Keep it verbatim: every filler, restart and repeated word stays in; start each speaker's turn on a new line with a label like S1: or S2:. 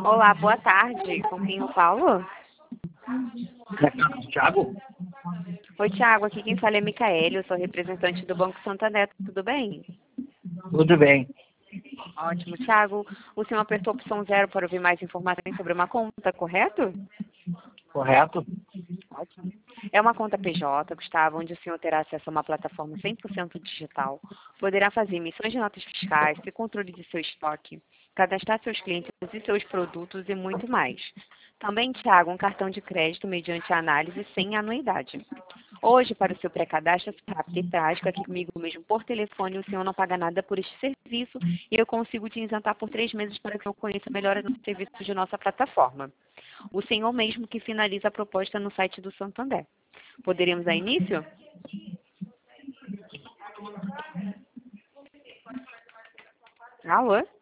S1: Olá, boa tarde. Com quem eu falo?
S2: Thiago?
S1: Oi, Thiago. Aqui quem fala é Micaele. Eu sou representante do Banco Santander. Tudo bem?
S2: Tudo bem.
S1: Ótimo. Thiago, o senhor apertou a opção zero para ouvir mais informações sobre uma conta, correto?
S2: Correto?
S1: Ótimo. É uma conta P J, Gustavo, onde o senhor terá acesso a uma plataforma cem por cento digital, poderá fazer emissões de notas fiscais, ter controle de seu estoque, cadastrar seus clientes e seus produtos e muito mais. Também, Thiago, um cartão de crédito mediante análise sem anuidade. Hoje, para o seu pré-cadastro, é rápido e prático, aqui comigo mesmo por telefone, o senhor não paga nada por este serviço e eu consigo te isentar por três meses para que eu conheça melhor os serviços de nossa plataforma. O senhor mesmo que finaliza a proposta no site do Santander. Poderíamos dar início? Alô?